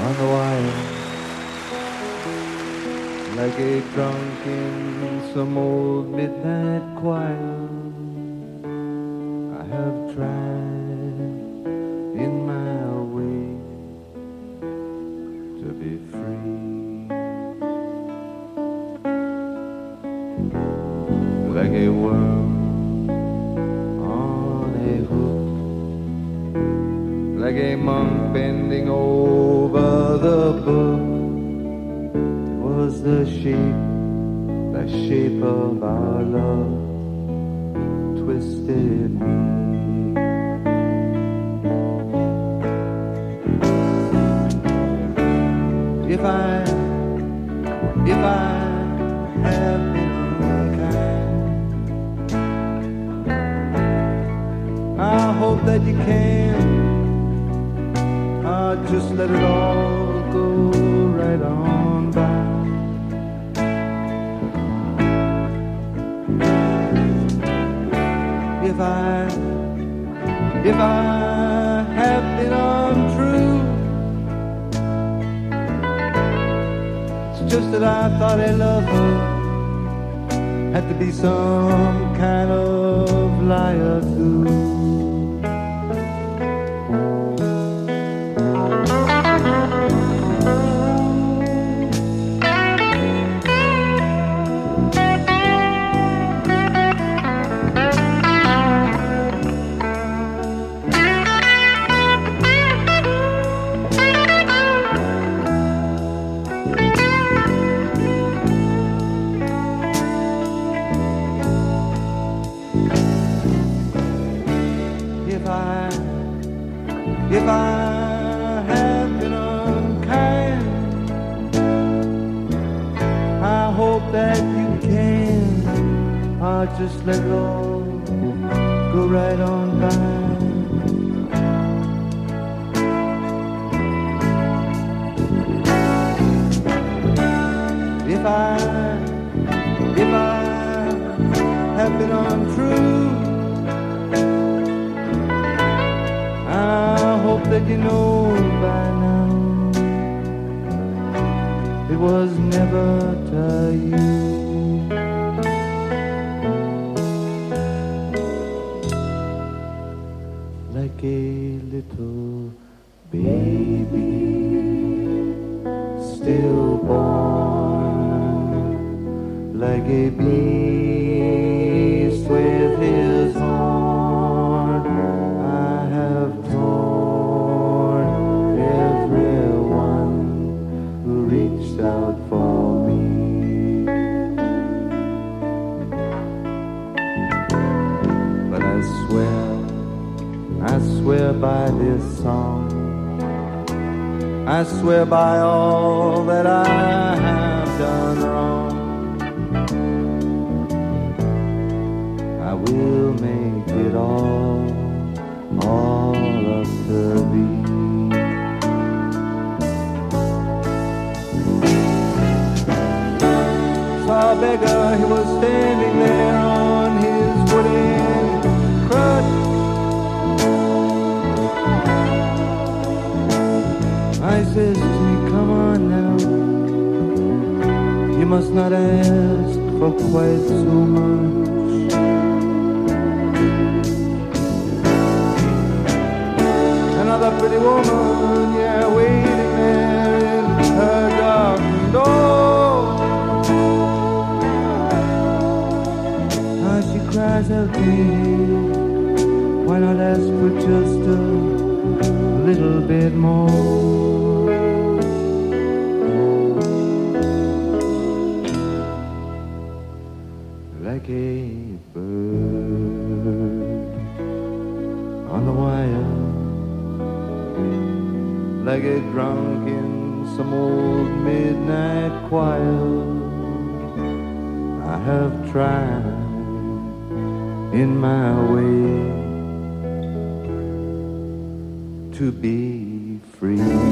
on the wire, like a drunk in some old midnight choir. I have tried in my way to be free, like a worm on a hook, like a monk bending over the book. Was the shape of our love twisted me. If I have been unkind, I hope that you can. Just let it all go right on by. If I have been untrue, it's just that I thought a lover had to be some kind of liar too. If I have been unkind, I hope that you can. I'll just let it all go right on by. If I have been untrue, I hope that you know by now it was never to you. Like a little baby stillborn, like a beast with his horn, I have torn everyone who reached out for me. But I swear by this song, I swear by all that I have done wrong, I will make it all up to thee. Saw a beggar, he was standing there on his wooden crutch. I says to me, come on now, you must not ask for quite so much. Another pretty woman, yeah, waiting there in her darkened door. Now she cries out to me, why not ask for just a little bit more? Like a bird on the wire, like a drunk in some old midnight choir, I have tried in my way to be free.